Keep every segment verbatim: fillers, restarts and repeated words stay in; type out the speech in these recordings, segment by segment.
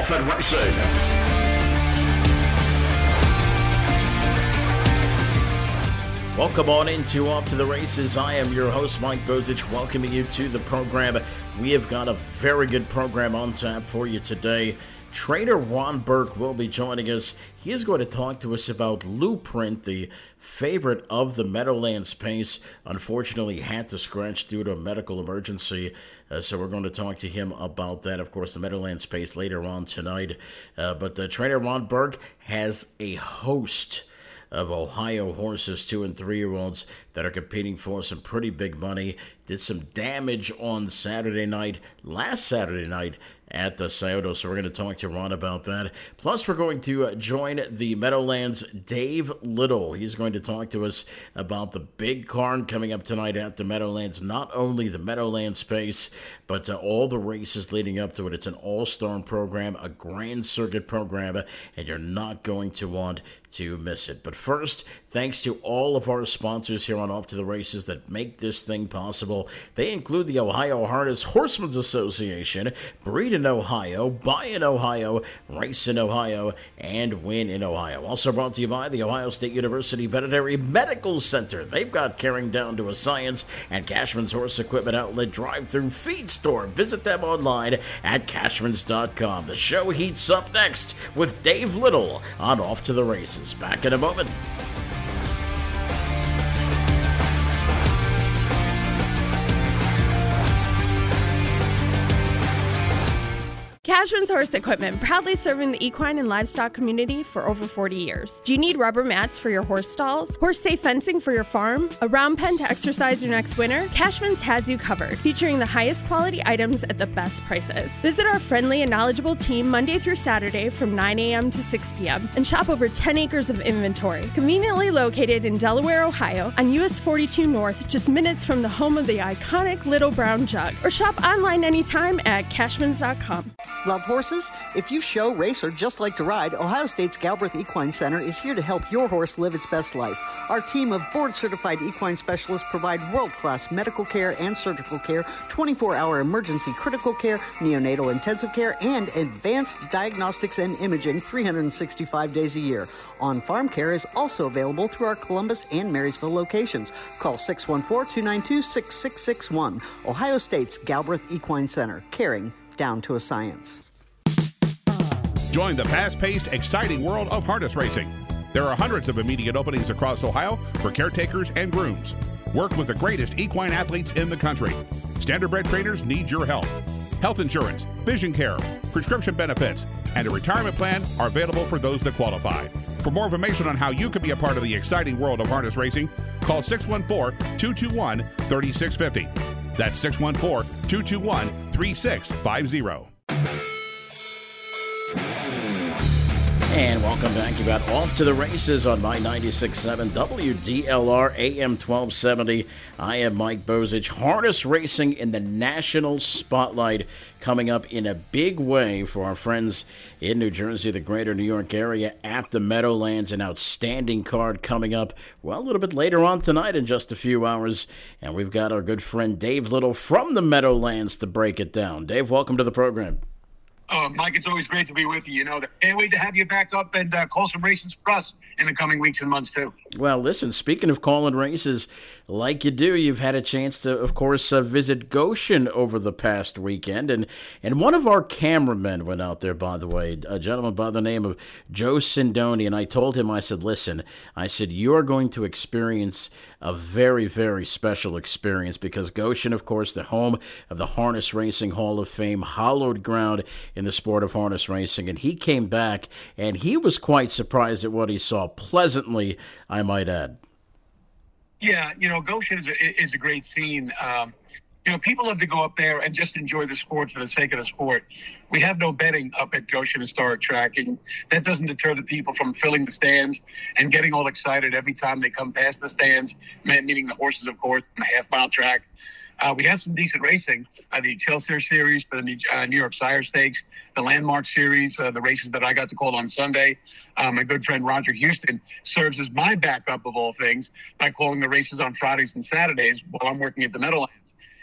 Method Racing. Welcome on into Off to the Races. I am your host, Mike Bozich, welcoming you to the program. We have got a very good program on tap for you today. Trainer Ron Burke will be joining us. He is going to talk to us about Blueprint, the favorite of the Meadowlands Pace. Unfortunately, had to scratch due to a medical emergency, uh, so we're going to talk to him about that. Of course, the Meadowlands Pace later on tonight. Uh, but uh, Trainer Ron Burke has a host of Ohio horses, two and three-year-olds that are competing for some pretty big money. Did some damage on Saturday night, last Saturday night, at the Scioto, so we're going to talk to Ron about that. Plus, we're going to uh, join the Meadowlands' Dave Little. He's going to talk to us about the big card coming up tonight at the Meadowlands. Not only the Meadowlands Pace, but uh, all the races leading up to it. It's an all-star program, a Grand Circuit program, and you're not going to want to miss it. But first, thanks to all of our sponsors here on Off to the Races that make this thing possible. They include the Ohio Harness Horsemen's Association, Breed in Ohio, Buy in Ohio, Race in Ohio, and Win in Ohio. Also brought to you by the Ohio State University Veterinary Medical Center. They've got caring down to a science, and Cashman's Horse Equipment Outlet drive-through feed store. Visit them online at cashmans dot com. The show heats up next with Dave Little on Off to the Races. Back in a moment. Cashman's Horse Equipment, proudly serving the equine and livestock community for over forty years. Do you need rubber mats for your horse stalls? Horse-safe fencing for your farm? A round pen to exercise your next winter? Cashman's has you covered, featuring the highest quality items at the best prices. Visit our friendly and knowledgeable team Monday through Saturday from nine a.m. to six p.m. and shop over ten acres of inventory. Conveniently located in Delaware, Ohio, on U S forty-two North, just minutes from the home of the iconic Little Brown Jug. Or shop online anytime at cashmans dot com. Love horses? If you show, race, or just like to ride, Ohio State's Galbraith Equine Center is here to help your horse live its best life. Our team of board-certified equine specialists provide world-class medical care and surgical care, twenty-four hour emergency critical care, neonatal intensive care, and advanced diagnostics and imaging three hundred sixty-five days a year. On-farm care is also available through our Columbus and Marysville locations. Call six one four, two nine two, six six six one. Ohio State's Galbraith Equine Center, caring down to a science. Join the fast-paced, exciting world of harness racing. There are hundreds of immediate openings across Ohio for caretakers and grooms. Work with the greatest equine athletes in the country. Standardbred trainers need your help. Health insurance, vision care, prescription benefits, and a retirement plan are available for those that qualify. For more information on how you can be a part of the exciting world of harness racing, call six one four, two two one, three six five zero. That's six one four, two two one, three six five zero. And welcome back. You got Off to the Races on my ninety-six point seven W D L R A M twelve seventy. I am Mike Bozich. Harness racing in the national spotlight coming up in a big way for our friends in New Jersey, the greater New York area, at the Meadowlands. An outstanding card coming up, well, a little bit later on tonight in just a few hours. And we've got our good friend Dave Little from the Meadowlands to break it down. Dave, welcome to the program. Oh, Mike, it's always great to be with you. You know, can't wait to have you back up and uh, call some races for us in the coming weeks and months, too. Well, listen, speaking of calling races, like you do, you've had a chance to, of course, uh, visit Goshen over the past weekend. And, and one of our cameramen went out there, by the way, a gentleman by the name of Joe Sindoni. And I told him, I said, listen, I said, you're going to experience a very, very special experience because Goshen, of course, the home of the Harness Racing Hall of Fame, hallowed ground in the sport of harness racing. And he came back, and he was quite surprised at what he saw. Pleasantly, I might add. Yeah, you know, Goshen is a, is a great scene. Um, you know, people love to go up there and just enjoy the sport for the sake of the sport. We have no betting up at Goshen Historic Track, and that doesn't deter the people from filling the stands and getting all excited every time they come past the stands, meaning the horses, of course, on the half-mile track. Uh, we have some decent racing, uh, the Excelsior Series, the New, uh, New York Sire Stakes, the Landmark Series, uh, the races that I got to call on Sunday. Uh, my good friend Roger Houston serves as my backup of all things by calling the races on Fridays and Saturdays while I'm working at the Meadowlands.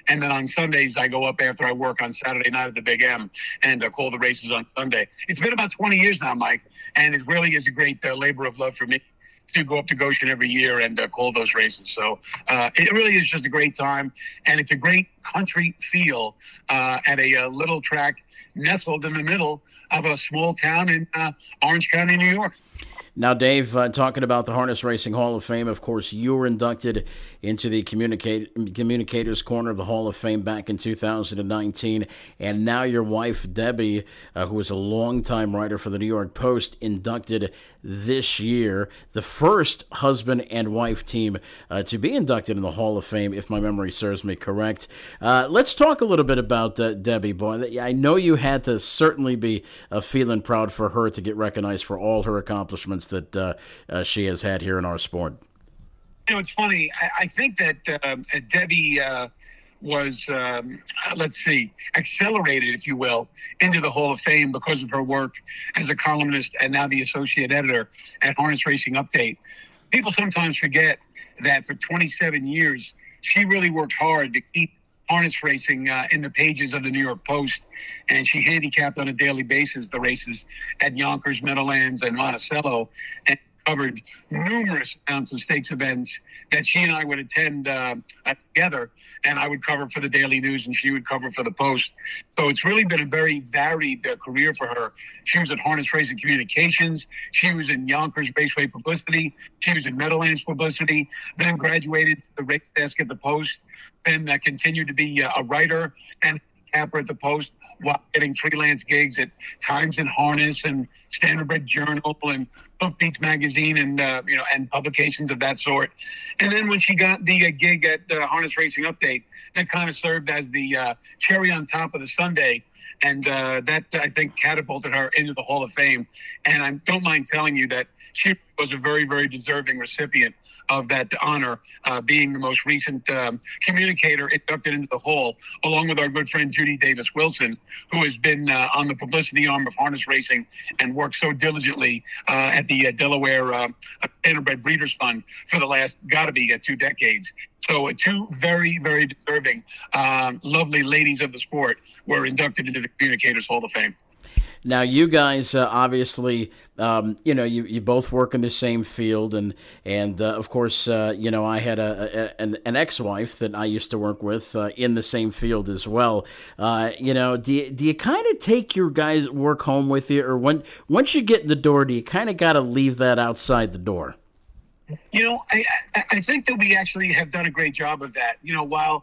And then on Sundays, I go up after I work on Saturday night at the Big M and uh, call the races on Sunday. It's been about twenty years now, Mike, and it really is a great uh, labor of love for me to go up to Goshen every year and uh, call those races. So uh, it really is just a great time, and it's a great country feel uh, at a, a little track nestled in the middle of a small town in uh, Orange County, New York. Now, Dave, uh, talking about the Harness Racing Hall of Fame, of course, you were inducted into the Communicate, Communicators Corner of the Hall of Fame back in two thousand nineteen, and now your wife, Debbie, uh, who was a longtime writer for the New York Post, inducted this year, the first husband and wife team uh, to be inducted in the Hall of Fame, if my memory serves me correct. Uh, let's talk a little bit about uh, Debbie, boy. I know you had to certainly be uh, feeling proud for her to get recognized for all her accomplishments that uh, uh, she has had here in our sport. You know, it's funny. I, I think that uh, Debbie uh, was, um, let's see, accelerated, if you will, into the Hall of Fame because of her work as a columnist and now the associate editor at Harness Racing Update. People sometimes forget that for twenty-seven years, she really worked hard to keep harness racing uh, in the pages of the New York Post, and she handicapped on a daily basis the races at Yonkers, Meadowlands, and Monticello, and covered numerous amounts of stakes events that she and I would attend uh, together, and I would cover for the Daily News and she would cover for the Post. So it's really been a very varied uh, career for her. She was at Harness Racing Communications. She was in Yonkers Raceway Publicity. She was in Meadowlands Publicity, then graduated to the race desk at the Post, then uh, continued to be uh, a writer and capper at the Post while getting freelance gigs at Times and Harness and Standardbred Journal and Hoofbeats Magazine and uh, you know and publications of that sort. And then when she got the uh, gig at uh, Harness Racing Update, that kind of served as the uh, cherry on top of the sundae. And uh, that, I think, catapulted her into the Hall of Fame. And I don't mind telling you that she was a very, very deserving recipient of that honor, uh, being the most recent um, communicator inducted into the Hall, along with our good friend Judy Davis Wilson, who has been uh, on the publicity arm of harness racing and worked so diligently uh, at the uh, Delaware uh, Standardbred Breeders Fund for the last, gotta be, uh, two decades. So uh, two very, very deserving, um, lovely ladies of the sport were inducted into the Communicators Hall of Fame. Now, you guys uh, obviously, um, you know, you, you both work in the same field, and and uh, of course, uh, you know, I had a, a an, an ex-wife that I used to work with uh, in the same field as well. Uh, you know, do you, do you kind of take your guys' work home with you, or when once you get in the door, do you kind of got to leave that outside the door? You know, I, I think that we actually have done a great job of that. You know, while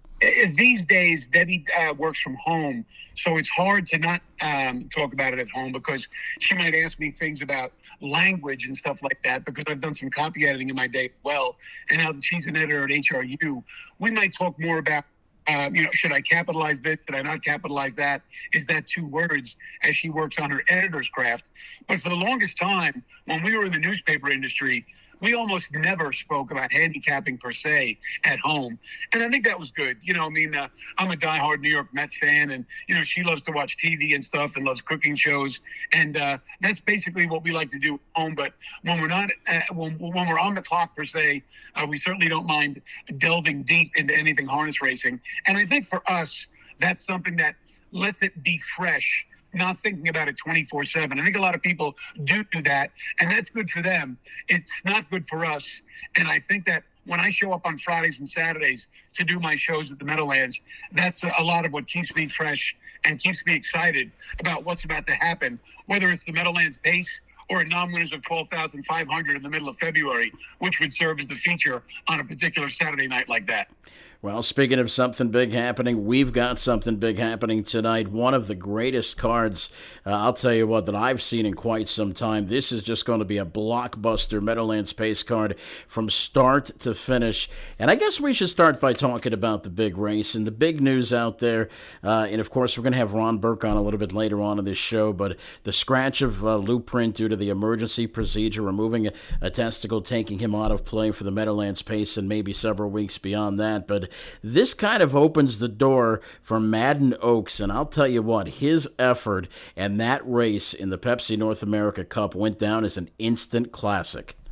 these days Debbie uh, works from home, so it's hard to not um, talk about it at home because she might ask me things about language and stuff like that because I've done some copy editing in my day as well. And now that she's an editor at H R U, we might talk more about Um, you know, should I capitalize this? Should I not capitalize that? Is that two words as she works on her editor's craft? But for the longest time, when we were in the newspaper industry, we almost never spoke about handicapping per se at home. And I think that was good. You know, I mean, uh, I'm a diehard New York Mets fan, and, you know, she loves to watch T V and stuff and loves cooking shows. And uh, that's basically what we like to do at home. But when we're not, uh, when, when we're on the clock per se, uh, we certainly don't mind delving deep into anything harness racing. And I think for us, that's something that lets it be fresh, not thinking about it twenty-four seven. I think a lot of people do do that, and that's good for them. It's not good for us. And I think that when I show up on Fridays and Saturdays to do my shows at the Meadowlands, that's a lot of what keeps me fresh and keeps me excited about what's about to happen, whether it's the Meadowlands Pace or a non-winners of twelve thousand five hundred in the middle of February, which would serve as the feature on a particular Saturday night like that. Well, speaking of something big happening, we've got something big happening tonight. One of the greatest cards, uh, I'll tell you what, that I've seen in quite some time. This is just going to be a blockbuster Meadowlands Pace card from start to finish. And I guess we should start by talking about the big race and the big news out there. Uh, and, of course, we're going to have Ron Burke on a little bit later on in this show. But the scratch of uh, Lou Print due to the emergency procedure, removing a, a testicle, taking him out of play for the Meadowlands Pace and maybe several weeks beyond that. But this kind of opens the door for Madden Oaks, and I'll tell you what, his effort and that race in the Pepsi North America Cup went down as an instant classic.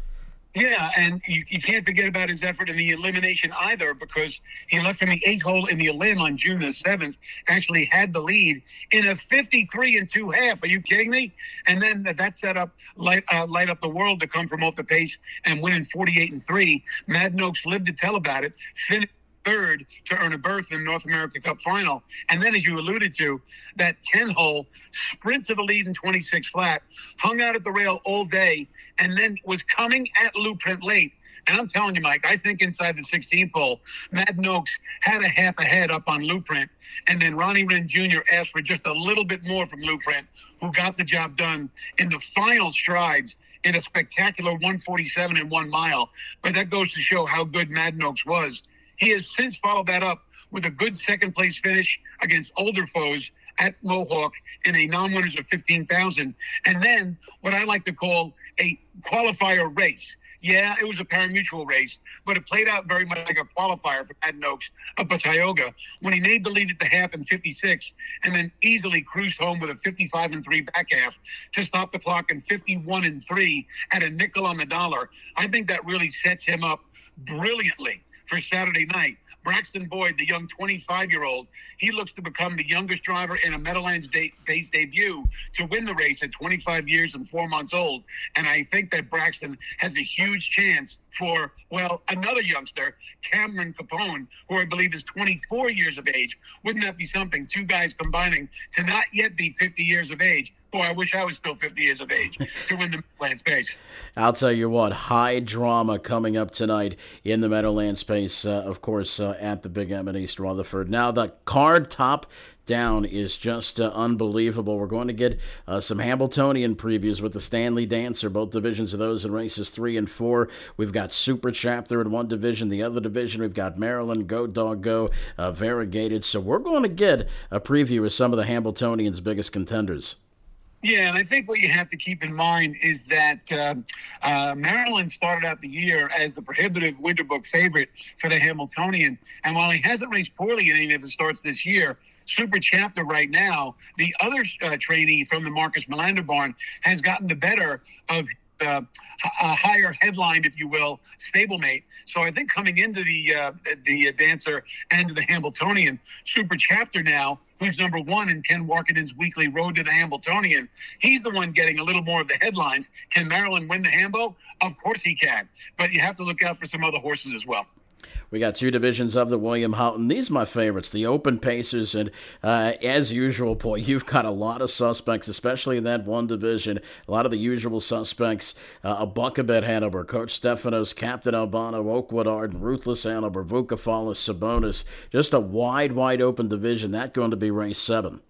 Yeah, and you, you can't forget about his effort in the elimination either, because he left from the eighth hole in the elim on June the seventh, actually had the lead in a fifty-three and two half. Are you kidding me? And then that set up light, uh, light up the world to come from off the pace and win in forty-eight and three. Mad Noakes lived to tell about it, finished third to earn a berth in the North America Cup final. And then, as you alluded to, that ten-hole sprint to the lead in twenty-six flat, hung out at the rail all day, and then was coming at Blueprint late. And I'm telling you, Mike, I think inside the sixteenth hole, Mad Noakes had a half a head up on Blueprint, and then Ronnie Wren Junior asked for just a little bit more from Blueprint, who got the job done in the final strides in a spectacular one forty-seven and one mile. But that goes to show how good Mad Noakes was. He has since followed that up with a good second-place finish against older foes at Mohawk in a non-winners of fifteen thousand. And then what I like to call a qualifier race. Yeah, it was a pari-mutuel race, but it played out very much like a qualifier for Mad Noakes up at Tioga when he made the lead at the half in fifty-six and then easily cruised home with a fifty-five and three back half to stop the clock in fifty-one and three at a nickel on the dollar. I think that really sets him up brilliantly for Saturday night. Braxton Boyd, the young twenty-five-year-old, he looks to become the youngest driver in a Meadowlands-based debut to win the race at twenty-five years and four months old. And I think that Braxton has a huge chance for, well, another youngster, Cameron Capone, who I believe is twenty-four years of age. Wouldn't that be something? Two guys combining to not yet be fifty years of age. Boy, I wish I was still fifty years of age to win the Meadowlands Pace. I'll tell you what, high drama coming up tonight in the Meadowlands Pace, uh, of course, uh, at the Big M in East Rutherford. Now, the card top down is just uh, unbelievable. We're going to get uh, some Hambletonian previews with the Stanley Dancer, both divisions of those in races three and four. We've got Super Chapter in one division. The other division, we've got Maryland, Go Dog Go, uh, Variegated. So we're going to get a preview of some of the Hambletonians' biggest contenders. Yeah, and I think what you have to keep in mind is that uh, uh, Maryland started out the year as the prohibitive Winterbook favorite for the Hambletonian. And while he hasn't raced poorly in any of his starts this year, Super Chapter right now, the other uh, trainee from the Marcus Melander barn, has gotten the better of Uh, a higher headline, if you will, stablemate. So I think coming into the uh, the Dancer and the Hambletonian, Super Chapter now, who's number one in Ken Warkenden's weekly Road to the Hambletonian, he's the one getting a little more of the headlines. Can Maryland win the Hambo? Of course he can. But you have to look out for some other horses as well. We got two divisions of the William Houghton. These are my favorites, the open pacers. And uh, as usual, boy, you've got a lot of suspects, especially in that one division. A lot of the usual suspects. Uh, a Buckabet Hanover, Coach Stefanos, Captain Albano, Oakwood Arden, Ruthless Hanover, Vukafalis, Sabonis. Just a wide, wide open division. That's going to be race seven.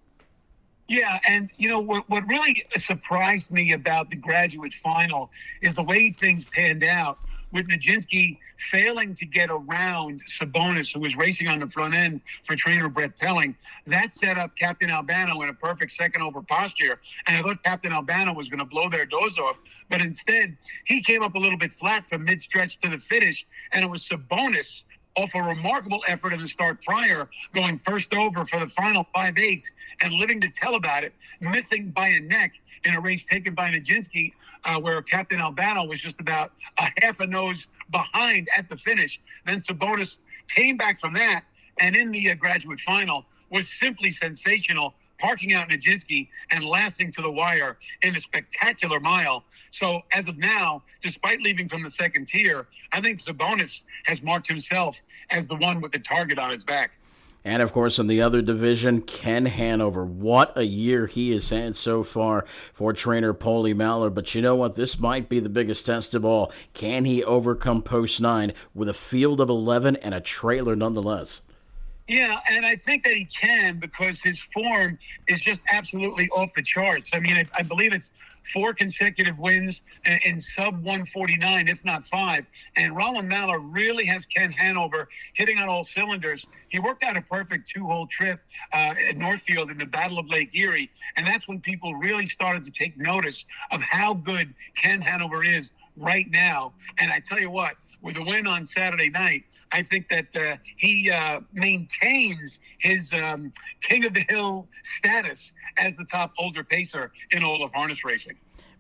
Yeah, and, you know, what, what really surprised me about the graduate final is the way things panned out, with Nijinsky failing to get around Sabonis, who was racing on the front end for trainer Brett Pelling. That set up Captain Albano in a perfect second over posture. And I thought Captain Albano was going to blow their doors off. But instead, he came up a little bit flat from mid-stretch to the finish. And it was Sabonis, off a remarkable effort in the start prior, going first over for the final five-eighths and living to tell about it, missing by a neck in a race taken by Nijinsky, uh, where Captain Albano was just about a half a nose behind at the finish. Then Sabonis came back from that, and in the uh, graduate final was simply sensational, parking out Nijinsky and lasting to the wire in a spectacular mile. So as of now, despite leaving from the second tier, I think Sabonis has marked himself as the one with the target on his back. And, of course, in the other division, Ken Hanover. What a year he has had so far for trainer Paulie Mallard. But you know what? This might be the biggest test of all. Can he overcome post nine with a field of eleven and a trailer nonetheless? Yeah, and I think that he can, because his form is just absolutely off the charts. I mean, I, I believe it's four consecutive wins in, in sub one forty-nine, if not five. And Roland Mallard really has Ken Hanover hitting on all cylinders. He worked out a perfect two-hole trip uh, at Northfield in the Battle of Lake Erie, and that's when people really started to take notice of how good Ken Hanover is right now. And I tell you what, with a win on Saturday night, I think that uh, he uh, maintains his um, King of the Hill status as the top older pacer in all of harness racing.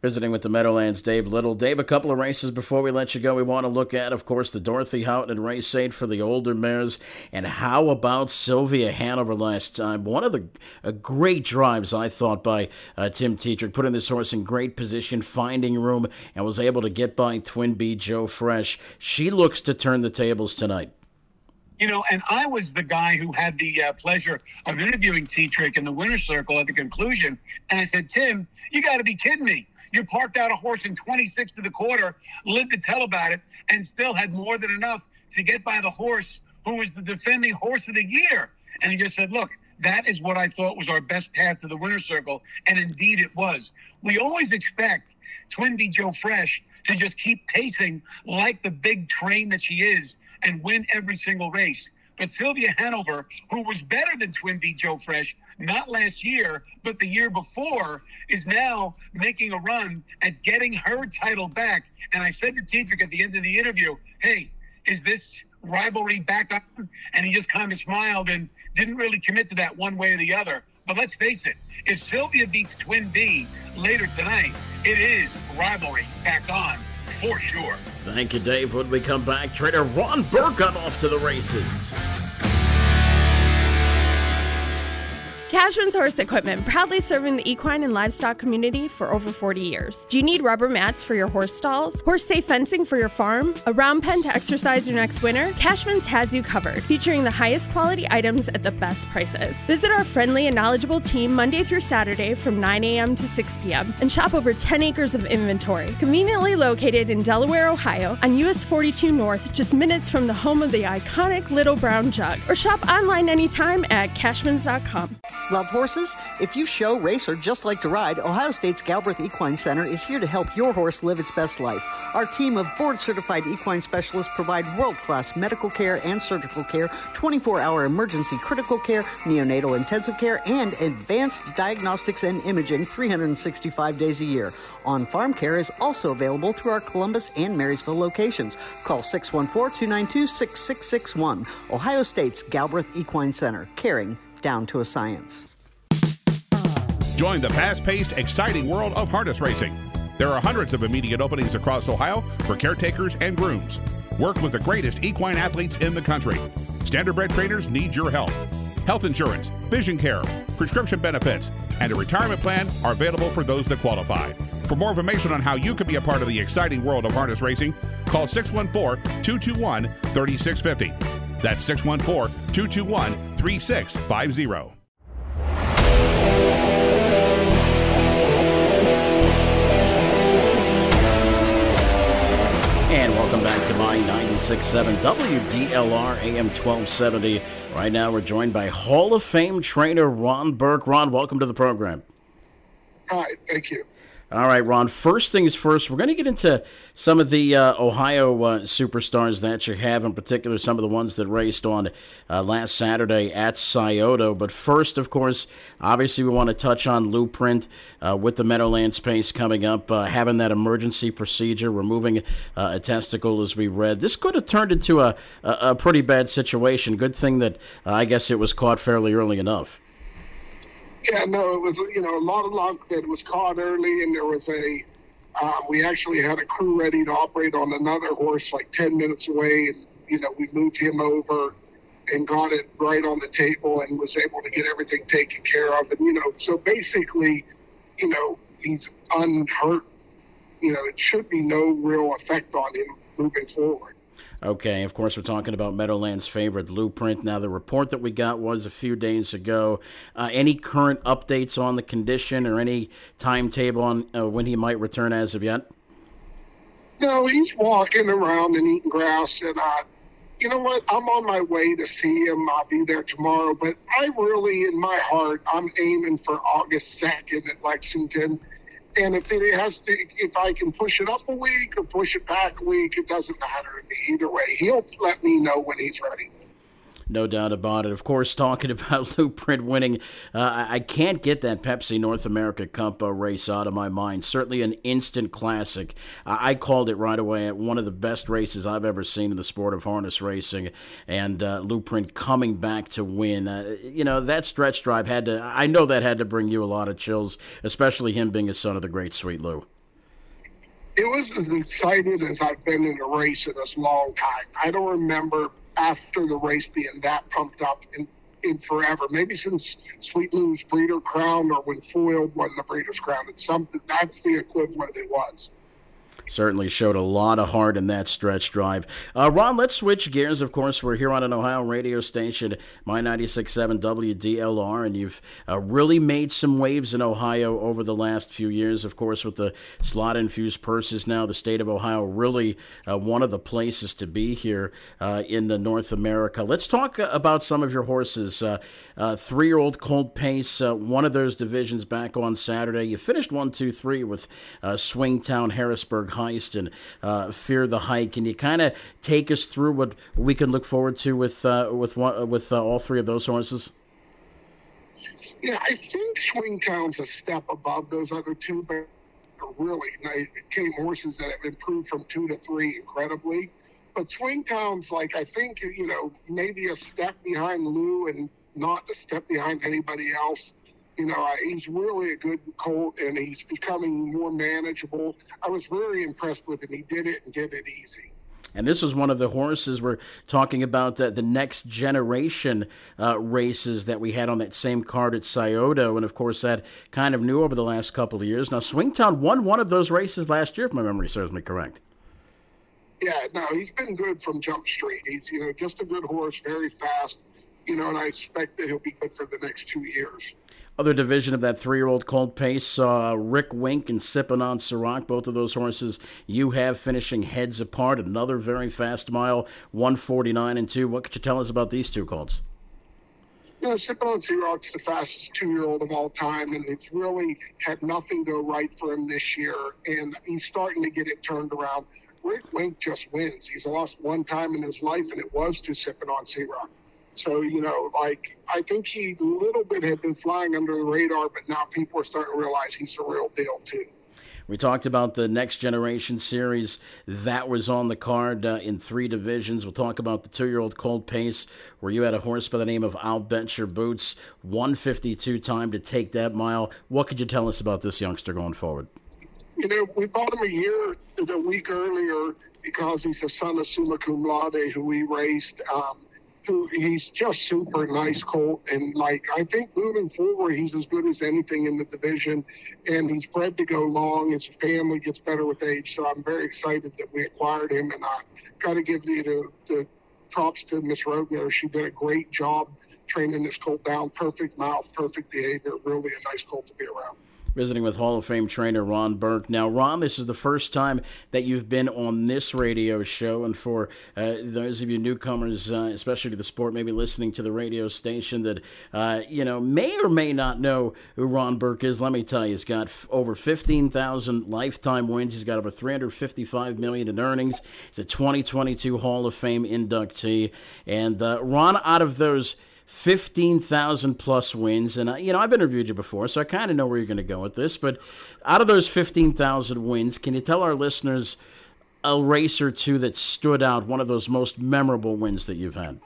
Visiting with the Meadowlands, Dave Little. Dave, a couple of races before we let you go we want to look at. Of course, the Dorothy Houghton and race eight for the older mares. And how about Sylvia Hanover last time? One of the uh, great drives, I thought, by uh, Tim Tetrick, putting this horse in great position, finding room, and was able to get by Twin B Joe Fresh. She looks to turn the tables tonight. You know, and I was the guy who had the uh, pleasure of interviewing Tetrick in the winner's circle at the conclusion. And I said, Tim, you got to be kidding me. You parked out a horse in twenty-six to the quarter, lived to tell about it, and still had more than enough to get by the horse who was the defending horse of the year. And he just said, look, that is what I thought was our best path to the winner's circle. And indeed it was. We always expect Twin B Joe Fresh to just keep pacing like the big train that she is and win every single race. But Sylvia Hanover, who was better than Twin B Joe Fresh, not last year, but the year before, is now making a run at getting her title back. And I said to Tetrick at the end of the interview, hey, is this rivalry back up? And he just kind of smiled and didn't really commit to that one way or the other. But let's face it, if Sylvia beats Twin B later tonight, it is rivalry back on for sure. Thank you, Dave. When we come back, trainer Ron Burkhardt off to the races. Cashman's Horse Equipment, proudly serving the equine and livestock community for over forty years. Do you need rubber mats for your horse stalls? Horse-safe fencing for your farm? A round pen to exercise your next winter? Cashman's has you covered, featuring the highest quality items at the best prices. Visit our friendly and knowledgeable team Monday through Saturday from nine a.m. to six p.m. and shop over ten acres of inventory. Conveniently located in Delaware, Ohio, on U S forty-two North, just minutes from the home of the iconic Little Brown Jug. Or shop online anytime at cashmans dot com. Love horses? If you show, race, or just like to ride, Ohio State's Galbraith Equine Center is here to help your horse live its best life. Our team of board-certified equine specialists provide world-class medical care and surgical care, twenty-four hour emergency critical care, neonatal intensive care, and advanced diagnostics and imaging three hundred sixty-five days a year. On-farm care is also available through our Columbus and Marysville locations. Call six one four, two nine two, six six six one. Ohio State's Galbraith Equine Center, caring down to a science. Join the fast-paced, exciting world of harness racing. There are hundreds of immediate openings across Ohio for caretakers and grooms. Work with the greatest equine athletes in the country. Standardbred trainers need your help. Health insurance, vision care, prescription benefits, and a retirement plan are available for those that qualify. For more information on how you can be a part of the exciting world of harness racing, call six one four, two two one, three six five zero. That's six one four, two two one, three six five zero. And welcome back to my ninety-six point seven W D L R A M twelve seventy. Right now we're joined by Hall of Fame trainer Ron Burke. Ron, welcome to the program. Hi, thank you. All right, Ron, first things first, we're going to get into some of the uh, Ohio uh, superstars that you have, in particular some of the ones that raced on uh, last Saturday at Scioto. But first, of course, obviously we want to touch on Blueprint uh, with the Meadowlands Pace coming up, uh, having that emergency procedure, removing uh, a testicle, as we read. This could have turned into a, a, a pretty bad situation. Good thing that uh, I guess it was caught fairly early enough. Yeah, no, it was, you know, a lot of luck that it was caught early, and there was a, um, we actually had a crew ready to operate on another horse like ten minutes away, and, you know, we moved him over and got it right on the table and was able to get everything taken care of. And, you know, so basically, you know, he's unhurt. You know, it should be no real effect on him moving forward. Okay, of course, we're talking about Meadowlands' favorite, Blueprint. Now, the report that we got was a few days ago. Uh, any current updates on the condition or any timetable on uh, when he might return as of yet? No, he's walking around and eating grass. And, uh, you know what? I'm on my way to see him. I'll be there tomorrow. But I really, in my heart, I'm aiming for August second at Lexington. And if it has to, if I can push it up a week or push it back a week, it doesn't matter to me. Either way, he'll let me know when he's ready. No doubt about it. Of course, talking about Blueprint winning, uh, I can't get that Pepsi North America Cup uh, race out of my mind. Certainly an instant classic. Uh, I called it right away at one of the best races I've ever seen in the sport of harness racing, and uh, Blueprint coming back to win. Uh, you know, that stretch drive had to, I know that had to bring you a lot of chills, especially him being a son of the great Sweet Lou. it was as excited as I've been in a race in a long time. I don't remember after the race being that pumped up in, in forever. Maybe since Sweet Lou's Breeder Crown or when Foiled won the Breeders' Crown. It's something that's the equivalent it was. Certainly showed a lot of heart in that stretch drive. Uh, Ron, let's switch gears. Of course, we're here on an Ohio radio station, My ninety-six point seven W D L R, and you've uh, really made some waves in Ohio over the last few years. Of course, with the slot-infused purses now, the state of Ohio really uh, one of the places to be here uh, in the North America. Let's talk uh, about some of your horses. Uh, uh, three-year-old Colt Pace, uh, one of those divisions back on Saturday. You finished one, two, three with uh, Swingtown, Harrisburg Heist, and uh, Fear the Hike. Can you kind of take us through what we can look forward to with uh, with one, with uh, all three of those horses? Yeah, I think Swingtown's a step above those other two, but really they came horses that have improved from two to three incredibly. But Swingtown's like, I think, you know, maybe a step behind Lou and not a step behind anybody else. You know, he's really a good colt, and he's becoming more manageable. I was very impressed with him. He did it and did it easy. And this is one of the horses we're talking about, uh, the next generation uh, races that we had on that same card at Scioto, and of course that kind of new over the last couple of years. Now, Swingtown won one of those races last year, if my memory serves me correct. Yeah, no, he's been good from Jump Street. He's, you know, just a good horse, very fast, you know, and I expect that he'll be good for the next two years. Other division of that three-year-old Colt Pace saw uh, Rick Wink and Sippin' on Ciroc. Both of those horses you have finishing heads apart. Another very fast mile, one forty-nine and two. What could you tell us about these two colts? You know, Sippin' on Ciroc's the fastest two-year-old of all time, and it's really had nothing go right for him this year, and he's starting to get it turned around. Rick Wink just wins. He's lost one time in his life, and it was to Sippin' on Ciroc. So, you know, like, I think he a little bit had been flying under the radar, but now people are starting to realize he's the real deal, too. We talked about the Next Generation Series. That was on the card uh, in three divisions. We'll talk about the two-year-old Colt Pace, where you had a horse by the name of I'll Bet Your Boots, one fifty-two time to take that mile. What could you tell us about this youngster going forward? You know, we bought him a year, a week earlier, because he's a son of Summa Cum Laude, who we raced. Um, who he's just super nice colt, and like I think moving forward he's as good as anything in the division, and he's bred to go long. His family gets better with age, so I'm very excited that we acquired him, and I got to give the, the, the props to Miss Rodner. She did a great job training this colt down. Perfect mouth, perfect behavior, really a nice colt to be around. Visiting with Hall of Fame trainer Ron Burke. Now, Ron, this is the first time that you've been on this radio show, and for uh, those of you newcomers, uh, especially to the sport, maybe listening to the radio station that, uh, you know, may or may not know who Ron Burke is, let me tell you, he's got f- over fifteen thousand lifetime wins. He's got over three hundred fifty-five million dollars in earnings. He's a twenty twenty-two Hall of Fame inductee. And, uh, Ron, out of those fifteen thousand plus wins, and uh, you know, I've interviewed you before, so I kind of know where you're going to go with this, but out of those fifteen thousand wins, can you tell our listeners a race or two that stood out, one of those most memorable wins that you've had?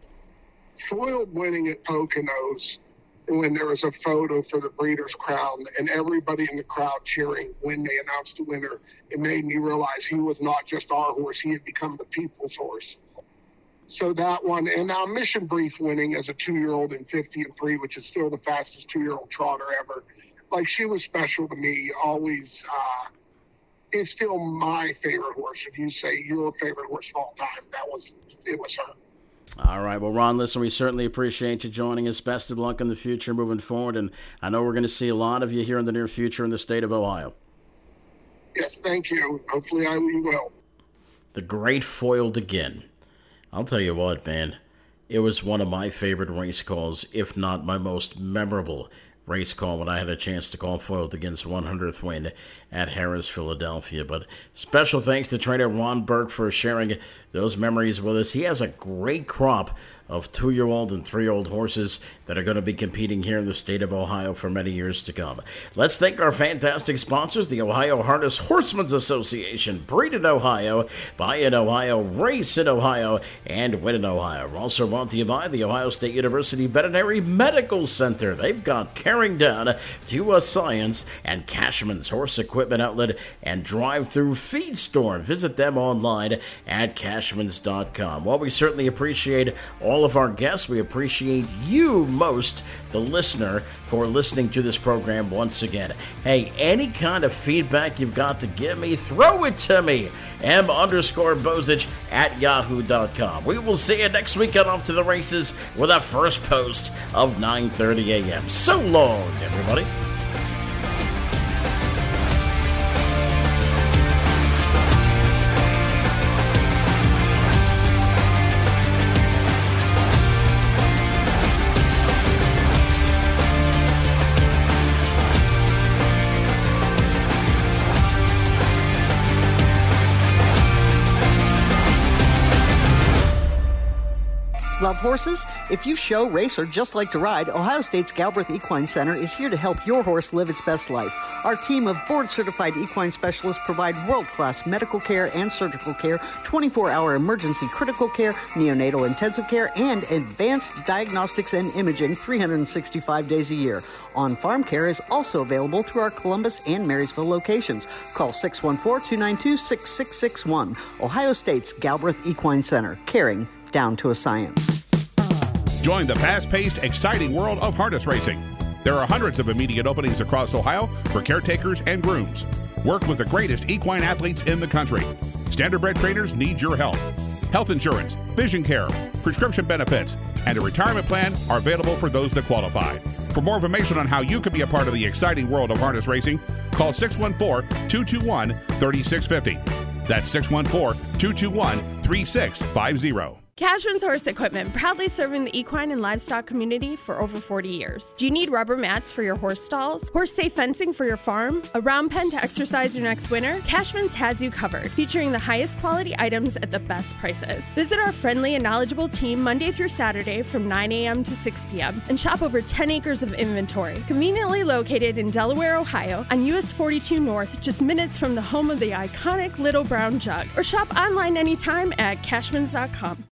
Foiled winning at Poconos, when there was a photo for the Breeders' Crown, and everybody in the crowd cheering when they announced the winner, it made me realize he was not just our horse, he had become the people's horse. So that one, and now Mission Brief winning as a two-year-old in fifty and three, which is still the fastest two-year-old trotter ever. Like, she was special to me, always. Uh, it's still my favorite horse. If you say your favorite horse of all time, that was, it was her. All right. Well, Ron, listen, we certainly appreciate you joining us. Best of luck in the future moving forward, and I know we're going to see a lot of you here in the near future in the state of Ohio. Yes, thank you. Hopefully I will. The great Foiled again. I'll tell you what, man, it was one of my favorite race calls, if not my most memorable race call when I had a chance to call Foiled against one hundredth win at Harrah's, Philadelphia. But special thanks to trainer Ron Burke for sharing those memories with us. He has a great crop of two-year-old and three-year-old horses that are going to be competing here in the state of Ohio for many years to come. Let's thank our fantastic sponsors, the Ohio Harness Horsemen's Association, Breed in Ohio, Buy in Ohio, Race in Ohio, and Win in Ohio. We're also brought to you by the Ohio State University Veterinary Medical Center. They've got Caring Down to a Science and Cashman's Horse Equipment Outlet and Drive-Through Feed Store. Visit them online at cashmans dot com. Well, we certainly appreciate all of our guests. We appreciate you most, the listener, for listening to this program once again. Hey, any kind of feedback you've got to give me, throw it to me. M underscore Bozich at yahoo dot com. We will see you next week on Off to the Races with our first post of nine thirty a.m. So long, everybody. Love horses? If you show, race, or just like to ride, Ohio State's Galbraith Equine Center is here to help your horse live its best life. Our team of board-certified equine specialists provide world-class medical care and surgical care, twenty-four hour emergency critical care, neonatal intensive care, and advanced diagnostics and imaging three hundred sixty-five days a year. On-farm care is also available through our Columbus and Marysville locations. Call six one four, two nine two, six six six one. Ohio State's Galbraith Equine Center, caring down to a science. Join the fast-paced, exciting world of harness racing. There are hundreds of immediate openings across Ohio for caretakers and grooms. Work with the greatest equine athletes in the country. Standardbred trainers need your help. Health insurance, vision care, prescription benefits, and a retirement plan are available for those that qualify. For more information on how you can be a part of the exciting world of harness racing, call six one four, two two one, three six five zero. That's six one four, two two one, three six five zero. Cashman's Horse Equipment, proudly serving the equine and livestock community for over forty years. Do you need rubber mats for your horse stalls? Horse-safe fencing for your farm? A round pen to exercise your next winter? Cashman's has you covered, featuring the highest quality items at the best prices. Visit our friendly and knowledgeable team Monday through Saturday from nine a.m. to six p.m. and shop over ten acres of inventory. Conveniently located in Delaware, Ohio, on U S forty-two North, just minutes from the home of the iconic Little Brown Jug. Or shop online anytime at cashmans dot com.